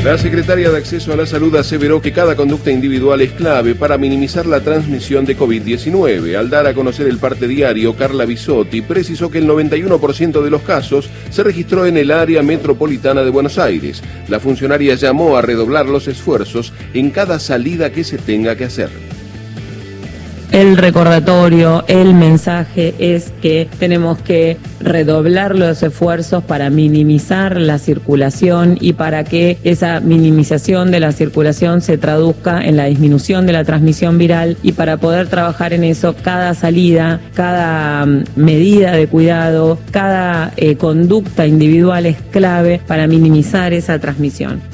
La secretaria de Acceso a la Salud aseveró que cada conducta individual es clave para minimizar la transmisión de COVID-19. Al dar a conocer el parte diario, Carla Bisotti precisó que el 91% de los casos se registró en el área metropolitana de Buenos Aires. La funcionaria llamó a redoblar los esfuerzos en cada salida que se tenga que hacer. El recordatorio, el mensaje es que tenemos que redoblar los esfuerzos para minimizar la circulación y para que esa minimización de la circulación se traduzca en la disminución de la transmisión viral, y para poder trabajar en eso, cada salida, cada medida de cuidado, cada conducta individual es clave para minimizar esa transmisión.